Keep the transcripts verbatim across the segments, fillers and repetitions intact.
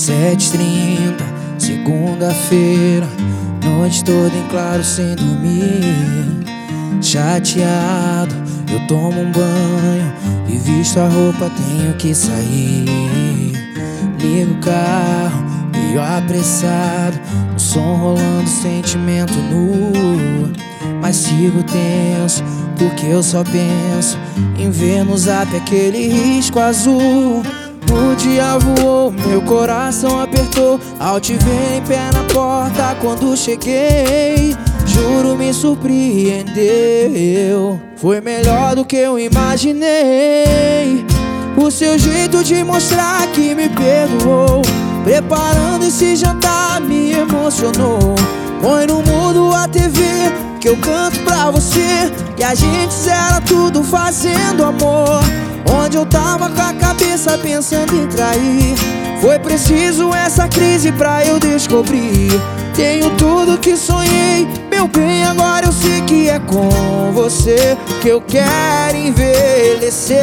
Sete e trinta, segunda-feira, noite toda em claro sem dormir. Chateado, eu tomo um banho e visto a roupa, tenho que sair. Ligo o carro, meio apressado, o som rolando, sentimento nu. Mas sigo tenso, porque eu só penso em ver no zap aquele risco azul. O dia voou, meu coração apertou ao te ver em pé na porta quando cheguei. Juro, me surpreendeu, foi melhor do que eu imaginei. O seu jeito de mostrar que me perdoou, preparando esse jantar me emocionou. Põe no mudo a T V que eu canto pra você, e a gente zera tudo fazendo amor. Onde eu tava com a cabeça pensando em trair, foi preciso essa crise pra eu descobrir. Tenho tudo que sonhei, meu bem, agora eu sei que é com você que eu quero envelhecer.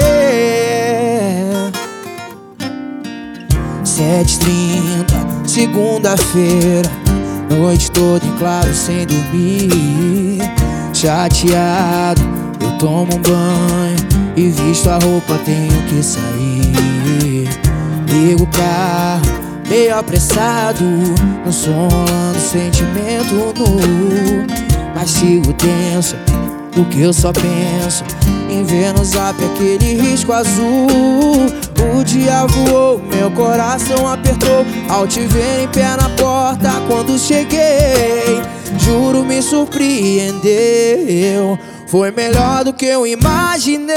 Sete e trinta, segunda-feira, noite toda em claro sem dormir. Chateado, eu tomo um banho e visto a roupa, tenho que sair. Ligo o carro, meio apressado, no som rolando, sentimento nu. Mas sigo tenso, porque eu só penso em ver no zap aquele risco azul. O dia voou, meu coração apertou ao te ver em pé na porta quando cheguei. Juro, me surpreendeu, foi melhor do que eu imaginei.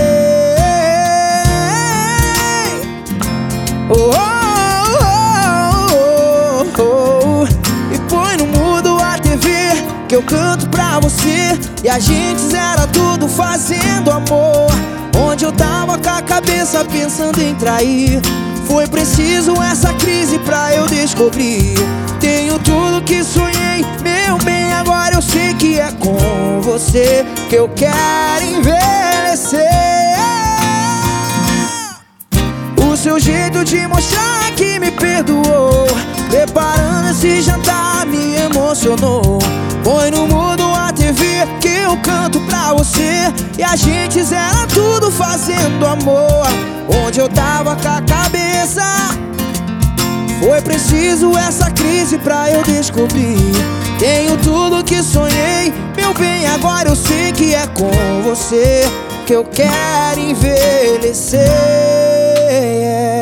Oh, oh, oh, oh, oh. E põe no mudo a T V que eu canto pra você, e a gente zera tudo fazendo amor. Onde eu tava com a cabeça pensando em trair, foi preciso essa crise pra eu descobrir. Tenho tudo que sonhei, meu bem, agora eu sei que é com você que eu quero envelhecer. O seu jeito de mostrar que me perdoou, preparando esse jantar me emocionou. Põe no mudo a T V que eu canto pra você, e a gente zera tudo fazendo amor. Onde eu tava com a cabeça, foi preciso essa crise pra eu descobrir. Tenho tudo que sonhei, meu bem, agora eu sei que é com você que eu quero envelhecer.